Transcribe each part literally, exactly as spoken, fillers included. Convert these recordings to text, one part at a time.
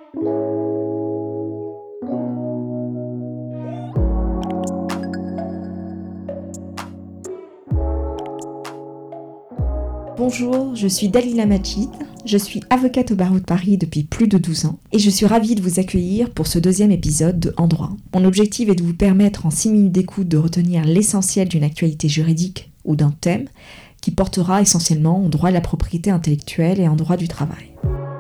Bonjour, je suis Dalila Majid, je suis avocate au barreau de Paris depuis plus de douze ans et je suis ravie de vous accueillir pour ce deuxième épisode de En droit. Mon objectif est de vous permettre en six minutes d'écoute de retenir l'essentiel d'une actualité juridique ou d'un thème qui portera essentiellement en droit de la propriété intellectuelle et en droit du travail.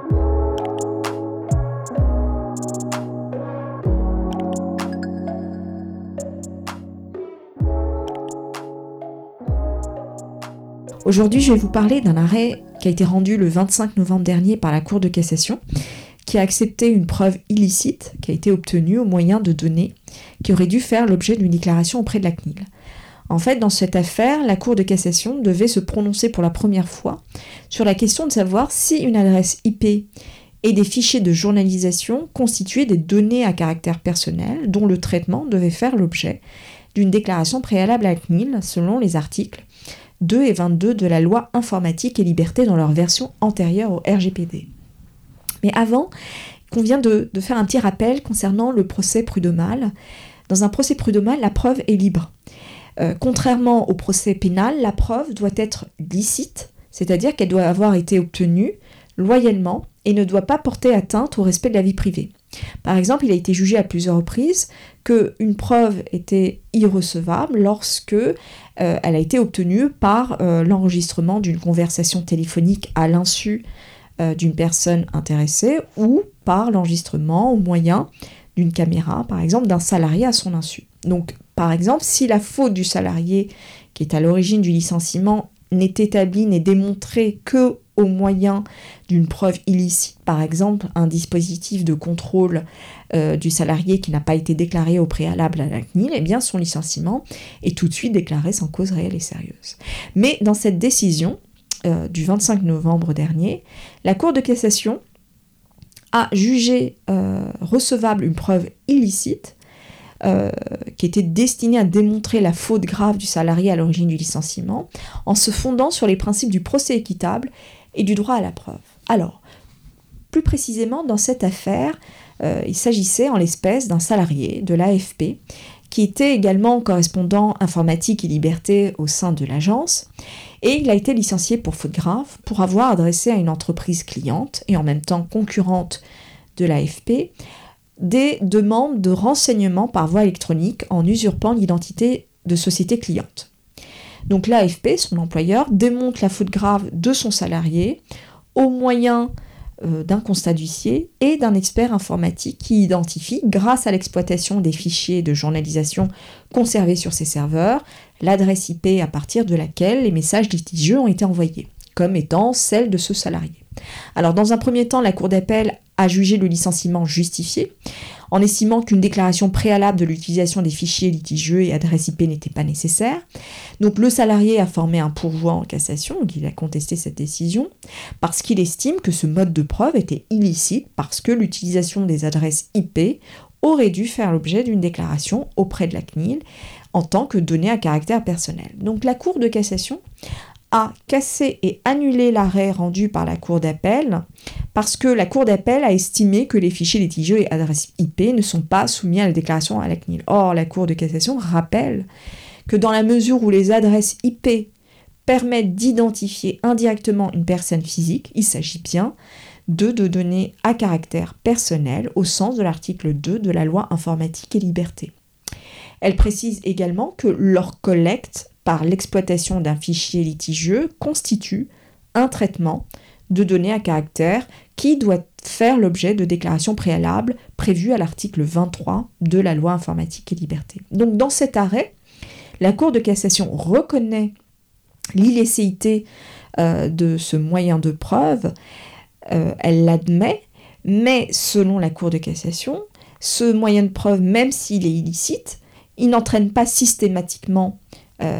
Aujourd'hui, je vais vous parler d'un arrêt qui a été rendu le vingt-cinq novembre dernier par la Cour de cassation, qui a accepté une preuve illicite qui a été obtenue au moyen de données qui auraient dû faire l'objet d'une déclaration auprès de la C N I L. En fait, dans cette affaire, la Cour de cassation devait se prononcer pour la première fois sur la question de savoir si une adresse I P et des fichiers de journalisation constituaient des données à caractère personnel dont le traitement devait faire l'objet d'une déclaration préalable à la C N I L selon les articles deux et vingt-deux de la loi informatique et liberté dans leur version antérieure au R G P D. Mais avant, il convient de, de faire un petit rappel concernant le procès prud'homal. Dans un procès prud'homal, la preuve est libre. Euh, contrairement au procès pénal, la preuve doit être licite, c'est-à-dire qu'elle doit avoir été obtenue loyalement et ne doit pas porter atteinte au respect de la vie privée. Par exemple, il a été jugé à plusieurs reprises qu'une preuve était irrecevable lorsque euh, elle a été obtenue par euh, l'enregistrement d'une conversation téléphonique à l'insu euh, d'une personne intéressée ou par l'enregistrement au moyen d'une caméra, par exemple, d'un salarié à son insu. Donc, par exemple, si la faute du salarié qui est à l'origine du licenciement n'est établie, n'est démontrée que au moyen d'une preuve illicite, par exemple un dispositif de contrôle euh, du salarié qui n'a pas été déclaré au préalable à la C N I L, eh bien son licenciement est tout de suite déclaré sans cause réelle et sérieuse. Mais dans cette décision euh, du vingt-cinq novembre dernier, la Cour de cassation a jugé euh, recevable une preuve illicite Euh, qui était destiné à démontrer la faute grave du salarié à l'origine du licenciement, en se fondant sur les principes du procès équitable et du droit à la preuve. Alors, plus précisément, dans cette affaire, euh, il s'agissait en l'espèce d'un salarié de l'A F P, qui était également correspondant informatique et liberté au sein de l'agence, et il a été licencié pour faute grave, pour avoir adressé à une entreprise cliente, et en même temps concurrente de l'A F P, des demandes de renseignements par voie électronique en usurpant l'identité de société cliente. Donc l'A F P, son employeur, démontre la faute grave de son salarié au moyen euh, d'un constat d'huissier et d'un expert informatique qui identifie, grâce à l'exploitation des fichiers de journalisation conservés sur ses serveurs, l'adresse I P à partir de laquelle les messages litigieux ont été envoyés, comme étant celle de ce salarié. Alors dans un premier temps, la Cour d'appel a jugé le licenciement justifié, en estimant qu'une déclaration préalable de l'utilisation des fichiers litigieux et adresse I P n'était pas nécessaire. Donc le salarié a formé un pourvoi en cassation, donc il a contesté cette décision, parce qu'il estime que ce mode de preuve était illicite, parce que l'utilisation des adresses I P aurait dû faire l'objet d'une déclaration auprès de la C N I L en tant que données à caractère personnel. Donc la Cour de cassation a cassé et annulé l'arrêt rendu par la Cour d'appel parce que la Cour d'appel a estimé que les fichiers litigieux et adresses I P ne sont pas soumis à la déclaration à la C N I L. Or, la Cour de cassation rappelle que dans la mesure où les adresses I P permettent d'identifier indirectement une personne physique, il s'agit bien de, de données à caractère personnel au sens de l'article deux de la loi informatique et liberté. Elle précise également que leur collecte par l'exploitation d'un fichier litigieux constitue un traitement de données à caractère qui doit faire l'objet de déclarations préalables prévues à l'article vingt-trois de la loi informatique et liberté. Donc dans cet arrêt, la Cour de cassation reconnaît l'illicéité euh, de ce moyen de preuve, euh, elle l'admet, mais selon la Cour de cassation, ce moyen de preuve, même s'il est illicite, il n'entraîne pas systématiquement Euh,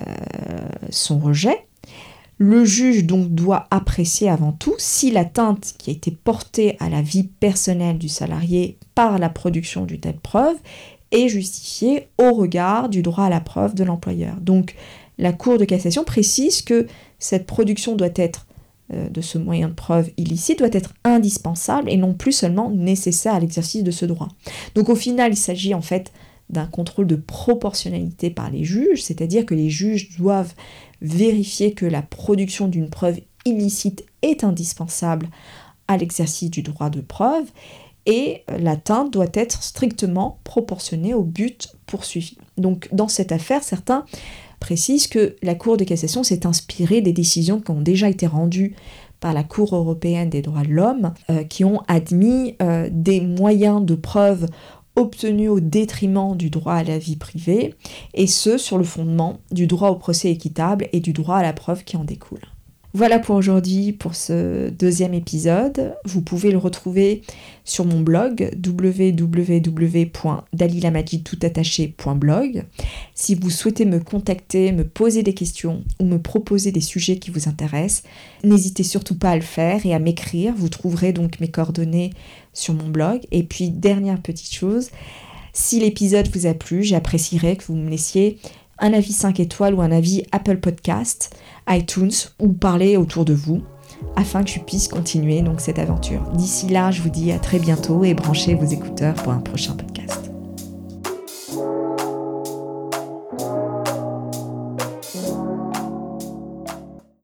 son rejet. Le juge donc doit apprécier avant tout si l'atteinte qui a été portée à la vie personnelle du salarié par la production d'une telle preuve est justifiée au regard du droit à la preuve de l'employeur. Donc la Cour de cassation précise que cette production doit être euh, de ce moyen de preuve illicite doit être indispensable et non plus seulement nécessaire à l'exercice de ce droit. Donc au final, il s'agit en fait d'un contrôle de proportionnalité par les juges, c'est-à-dire que les juges doivent vérifier que la production d'une preuve illicite est indispensable à l'exercice du droit de preuve et l'atteinte doit être strictement proportionnée au but poursuivi. Donc dans cette affaire, certains précisent que la Cour de cassation s'est inspirée des décisions qui ont déjà été rendues par la Cour européenne des droits de l'homme, euh, qui ont admis euh, des moyens de preuve obtenus au détriment du droit à la vie privée, et ce sur le fondement du droit au procès équitable et du droit à la preuve qui en découle. Voilà pour aujourd'hui, pour ce deuxième épisode. Vous pouvez le retrouver sur mon blog w w w point dalilamajid tout attaché point blog. Si vous souhaitez me contacter, me poser des questions ou me proposer des sujets qui vous intéressent, n'hésitez surtout pas à le faire et à m'écrire. Vous trouverez donc mes coordonnées sur mon blog. Et puis, dernière petite chose, si l'épisode vous a plu, j'apprécierais que vous me laissiez un avis cinq étoiles ou un avis Apple Podcast, iTunes, ou parler autour de vous, afin que je puisse continuer donc cette aventure. D'ici là, je vous dis à très bientôt et branchez vos écouteurs pour un prochain podcast.